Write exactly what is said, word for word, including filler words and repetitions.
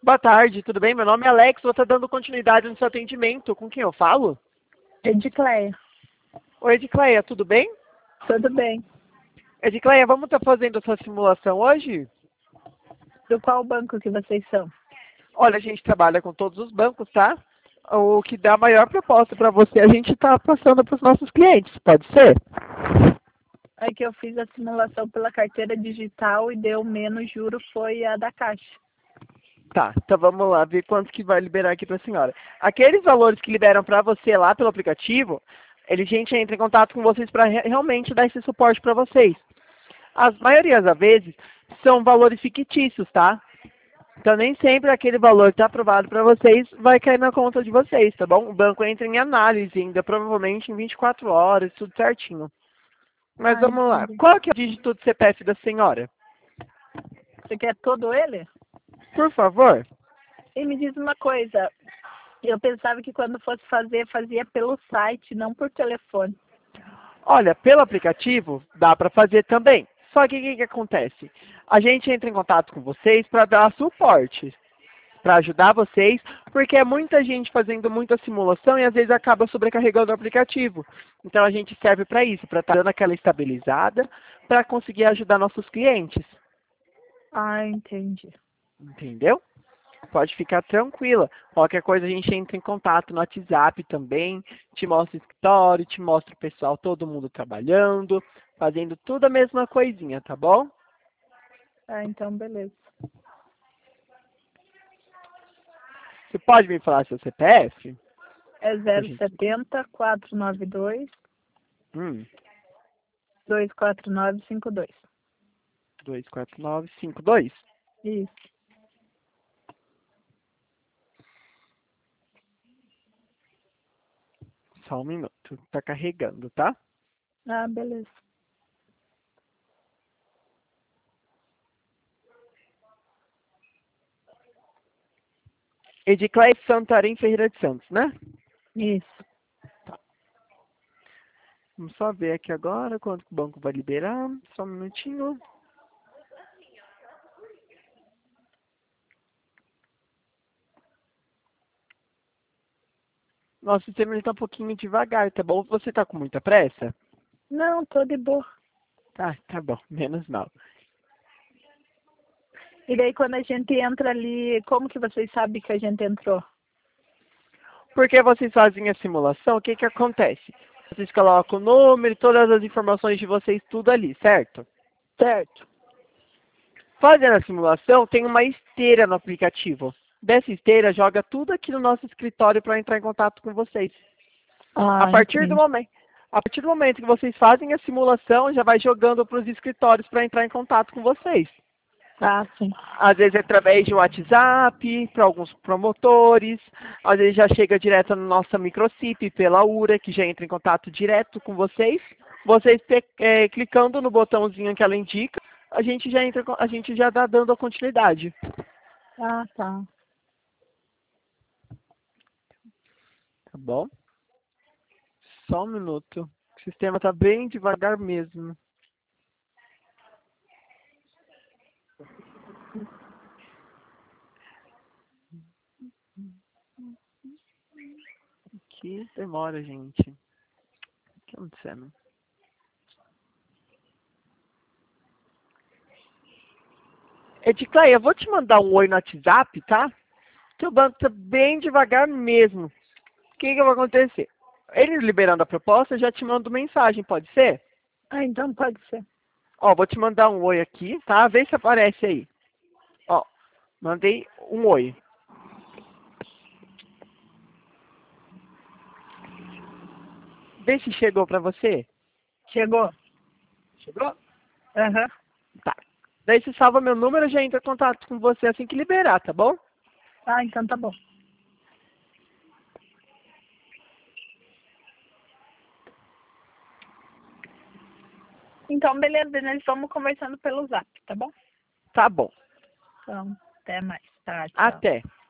Boa tarde, tudo bem? Meu nome é Alex, vou estar dando continuidade no seu atendimento. Com quem eu falo? Edicleia. Oi, Edicleia, tudo bem? Tudo bem. Edicleia, vamos estar fazendo essa simulação hoje? Do qual banco que vocês são? Olha, a gente trabalha com todos os bancos, tá? O que dá a maior proposta para você, a gente está passando para os nossos clientes, pode ser? É que eu fiz a simulação pela carteira digital e deu menos juro, foi a da Caixa. Tá, então vamos lá ver quanto que vai liberar aqui para a senhora. Aqueles valores que liberam para você lá pelo aplicativo, ele, a gente entra em contato com vocês para re realmente dar esse suporte para vocês. As maioria das vezes são valores fictícios, tá? Então nem sempre aquele valor que está aprovado para vocês vai cair na conta de vocês, tá bom? O banco entra em análise ainda, provavelmente em vinte e quatro horas, tudo certinho. Mas Ah, vamos lá. entendi. Qual que é o dígito do C P F da senhora? Você quer todo ele? Por favor. E me diz uma coisa, eu pensava que quando fosse fazer, fazia pelo site, não por telefone. Olha, pelo aplicativo dá para fazer também. Só que o que, que acontece? A gente entra em contato com vocês para dar suporte, para ajudar vocês, porque é muita gente fazendo muita simulação e às vezes acaba sobrecarregando o aplicativo. Então a gente serve para isso, para estar dando aquela estabilizada, para conseguir ajudar nossos clientes. Ah, entendi. Entendeu? Pode ficar tranquila. Qualquer coisa a gente entra em contato no WhatsApp também, te mostra o escritório, te mostra o pessoal, todo mundo trabalhando, fazendo tudo a mesma coisinha, tá bom? Ah, então beleza. Você pode me falar seu C P F? É Pra zero gente... setenta, quatrocentos e noventa e dois, Hum, duzentos e quarenta e nove, cinquenta e dois. dois quatro nove cinco dois. Isso. Só um minuto, tá carregando, tá? Ah, beleza. Edicleia Santarém Ferreira de Santos, né? Isso. Vamos só ver aqui agora quanto que o banco vai liberar. Só um minutinho. Nosso sistema está um pouquinho devagar, tá bom? Você tá com muita pressa? Não, tô de boa. Ah, tá bom, menos mal. E daí quando a gente entra ali, como que vocês sabem que a gente entrou? Porque vocês fazem a simulação, o que que acontece? Vocês colocam o número, todas as informações de vocês, tudo ali, certo? Certo. Fazendo a simulação, tem uma esteira no aplicativo. Dessa esteira, joga tudo aqui no nosso escritório para entrar em contato com vocês. A Ah, partir do entendi. momento, a partir do momento que vocês fazem a simulação, já vai jogando para os escritórios para entrar em contato com vocês. Ah, sim. Às vezes é através de WhatsApp, para alguns promotores, às vezes já chega direto na nossa microcip pela U R A, que já entra em contato direto com vocês. Vocês é, clicando no botãozinho que ela indica, a gente já entra, a gente já dá dando a continuidade. Ah, tá. Tá bom? Só um minuto. O sistema está bem devagar mesmo. Que demora, gente. O que tá acontecendo? Edicleia, eu vou te mandar um oi no WhatsApp, tá? Que o banco tá bem devagar mesmo. O que que vai acontecer? Ele liberando a proposta, eu já te mando mensagem, pode ser? Ah, então pode ser. Ó, vou te mandar um oi aqui, tá? Vê se aparece aí. Ó, mandei um oi. Vê se chegou pra você. Chegou? Chegou? Aham. Tá. Daí você salva meu número, eu já entro em contato com você assim que liberar, tá bom? Ah, então tá bom. Então, beleza, nós vamos conversando pelo zap, tá bom? Tá bom. Então, até mais. Tá, tchau. Até.